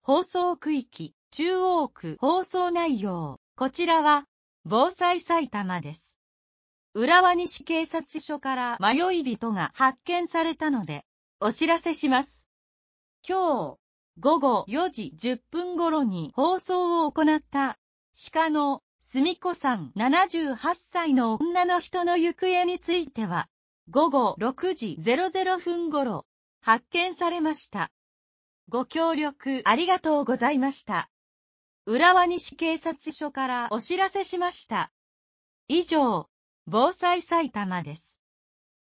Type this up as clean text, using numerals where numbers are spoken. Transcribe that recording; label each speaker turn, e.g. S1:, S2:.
S1: 放送区域、中央区放送内容。こちらは、防災埼玉です。浦和西警察署から迷い人が発見されたので、お知らせします。今日、午後4時10分頃に放送を行った、鹿のすみこさん78歳の女の人の行方については、午後6時00分頃、発見されました。ご協力ありがとうございました。浦和西警察署からお知らせしました。以上、防災埼玉です。